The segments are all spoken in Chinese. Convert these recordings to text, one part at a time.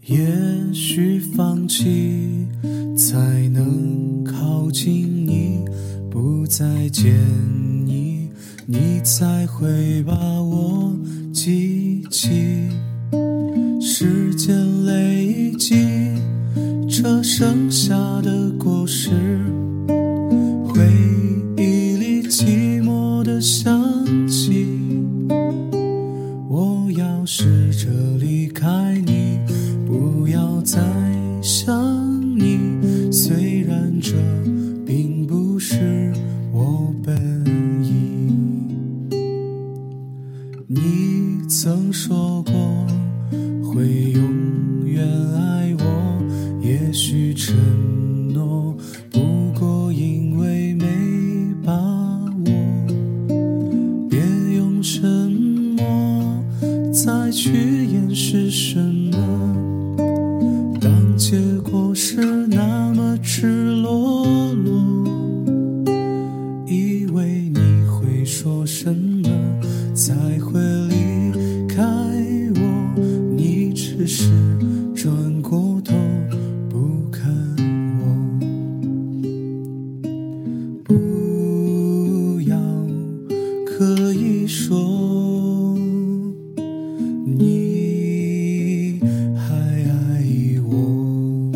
也许放弃才能靠近你，不再见你，你才会把我记起。时间累积这剩下的果实，回忆里寂寞的香气。我要试着离开你，不要再想你，虽然这并不是我本意。你曾说过会永远爱我，也许承诺不过因为没把握，别用沉默再去掩饰什么，当结果是那么赤裸裸，以为你会说什么才会离开我，你只是转过头不看我。不要刻意说你还爱我，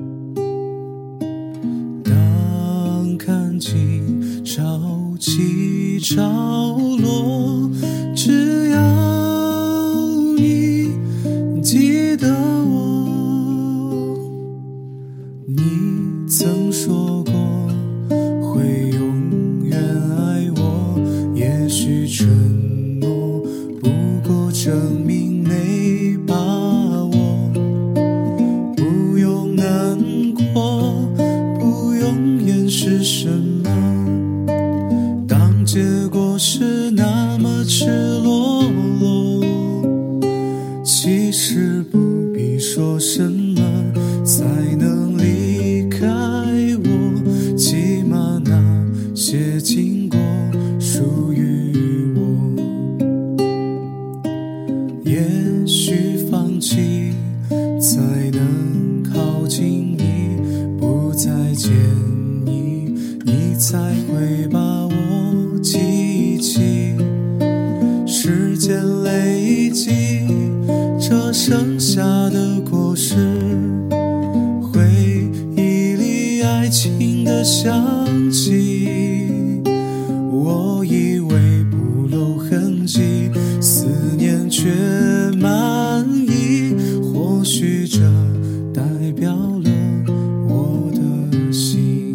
当看尽潮起潮落，只要你记得我。你曾说过会永远爱我，也许承诺不过证明没把握，不用难过，不用掩饰什么，当结果是那么赤裸裸，其实不必说什么才能离开我，起码那些经过属于我。也许放弃才能靠近你，不再见你，你才会把我记起。时间累积这剩下的果实，回忆里爱情的香气。我以为不露痕迹，思念却满溢，或许这代表了我的心。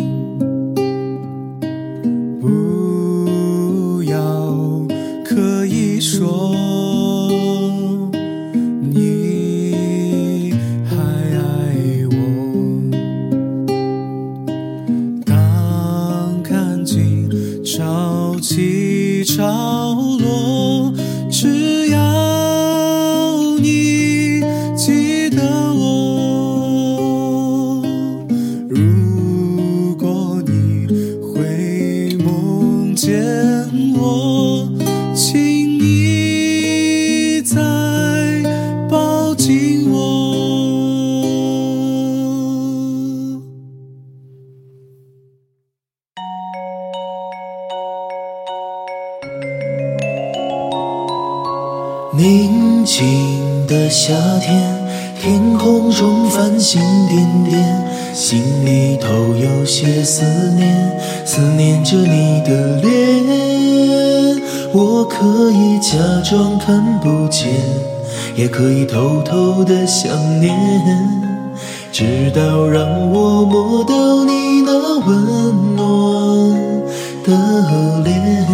不要刻意说你还爱我，当看尽潮起潮落，只要你记得我。如果你会梦见我，请你再抱紧我。 宁静的夏天，天空中繁星点点，心里头有些思念，思念着你的脸。我可以假装看不见，也可以偷偷的想念，直到让我摸到你那温暖的脸。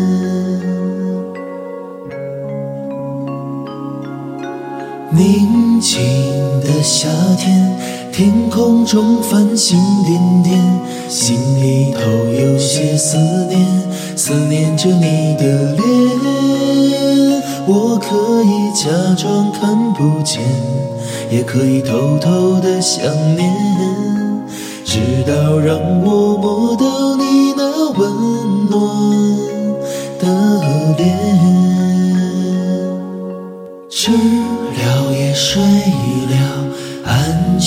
宁静的夏天，天空中繁星点点，心里头有些思念，思念着你的脸。我可以假装看不见，也可以偷偷的想念，直到让我摸到你那温暖的脸。吃了也睡了，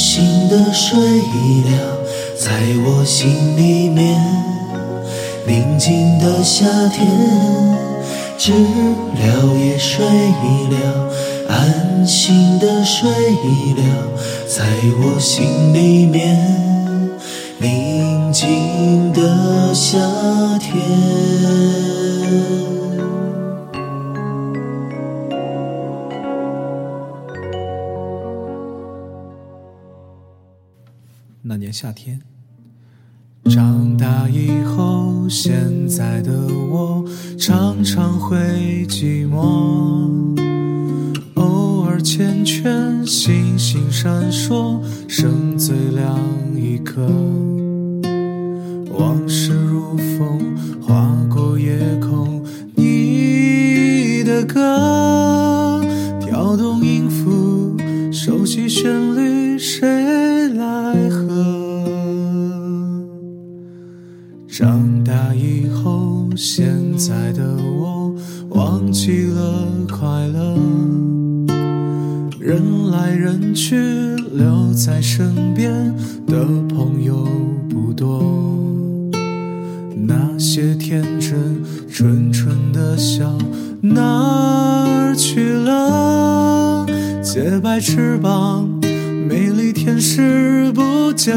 心的睡了，在我心里面。宁静的夏天，知了也睡了，安心的睡了，在我心里面。宁静的夏天。 那年夏天，长大以后，现在的我常常会寂寞，偶尔缱绻，星星闪烁，剩最亮一颗。往事如风，划过夜空，你的歌跳动音符，熟悉旋律，谁来和？长大以后，现在的我忘记了快乐，人来人去，留在身边的朋友不多。那些天真纯纯的笑哪儿去了？洁白翅膀，美丽天使不见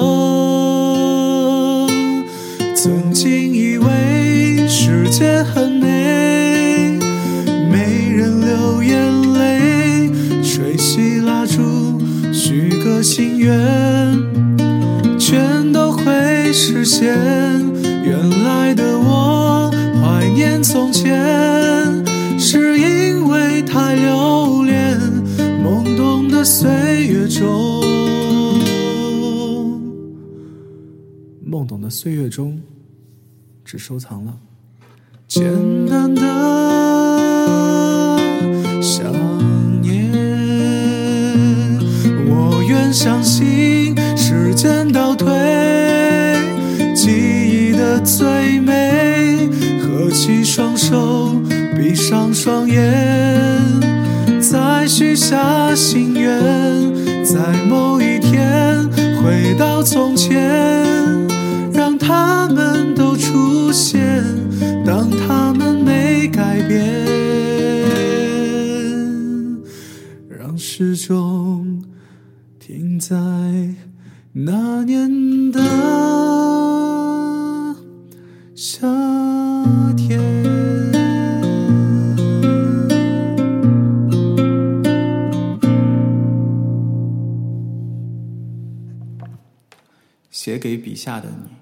了。曾经以为世界很美，没人流眼泪，吹熄蜡烛，许个心愿，全都会实现。原来的我怀念从前，是因为太留恋懵懂的岁月中。懵懂的岁月中，只收藏了简单的想念。我愿相信时间倒退，记忆的最美，合起双手，闭上双眼，再许下心愿，在某一天回到从前，让他们都出现，当他们没改变，让时钟停在那年的夏天。写给笔下的你。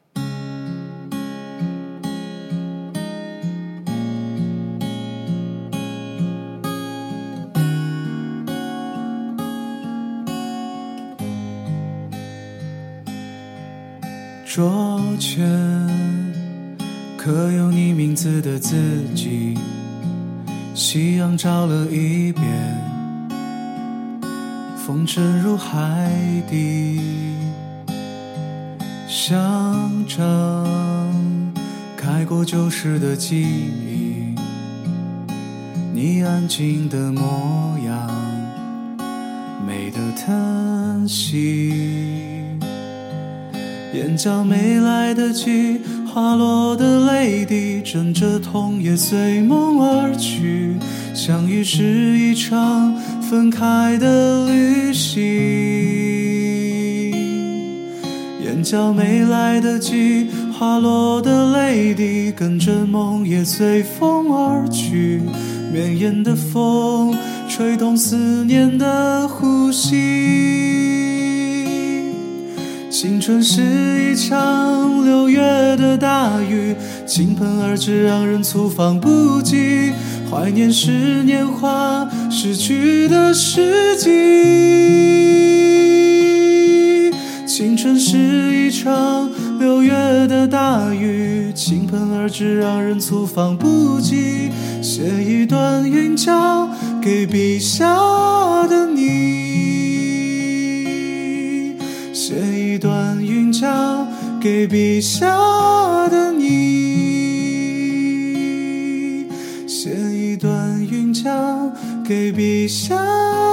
桌前刻有你名字的字迹，夕阳照了一遍，风沉入海底，想着开过旧时的记忆，你安静的模样，美的叹息，眼角没来得及滑落的泪滴，枕着痛也随梦而去，相遇是一场分开的旅行，眼角没来得及滑落的泪滴，跟着梦也随风而去，绵延的风吹动思念的呼吸。青春是一场6月的大雨，倾盆而至，让人猝放不及，怀念是年华逝去的世纪。青春是一场6月的大雨，倾盆而至，让人猝放不及，写一段韵脚给笔下的你，写一段韵脚给笔下的你，写一段韵脚给笔下的你。